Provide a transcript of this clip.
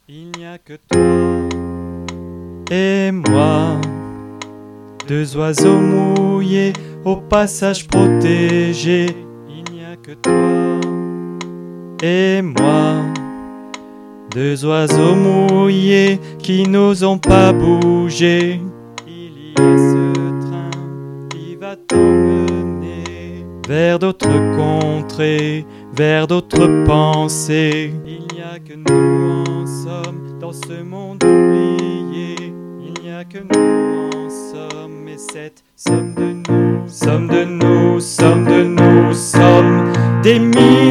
Il n'y a que toi et moi, deux oiseaux mouillés au passage protégé. Il n'y a que toi et moi, deux oiseaux mouillés qui n'osent pas bouger. Il y a ce train qui va t'emmener vers d'autres contrées, vers d'autres pensées. Il n'y a que nous en somme dans ce monde oublié. Il n'y a que nous en somme, et cette somme de nous, somme de nous, somme de nous, somme des milliers.